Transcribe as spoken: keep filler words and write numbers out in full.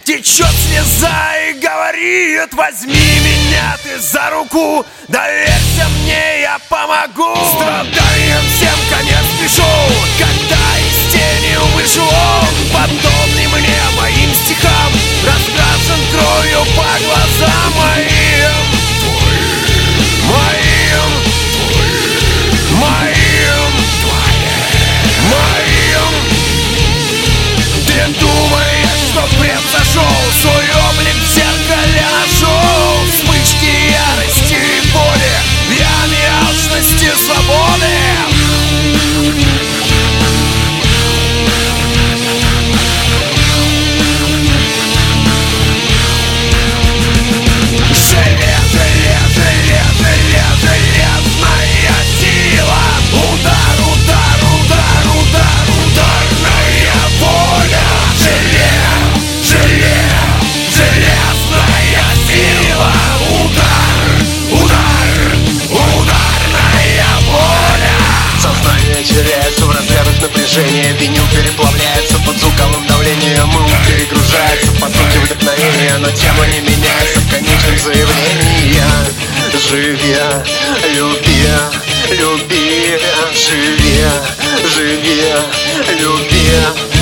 течет слеза и говорит: возьми меня ты за руку, доверься мне, я помогу. Страданием всем конец пишу, когда из тени вышел он, подобный мне моим стихам, раскрашен кровью по глазам моим, моим, моим, моим. Ты думаешь, что превзошел свой облик в зеркале, нашел вспышки ярости и боли, пьяной алчности свободы. Теряется в разрядах напряжения, винил переплавляется под звуковым давлением, ум перегружается в потоке вдохновения, но тема не меняется в конечном заявлении. Живи, люби, люби, живи, живи, люби.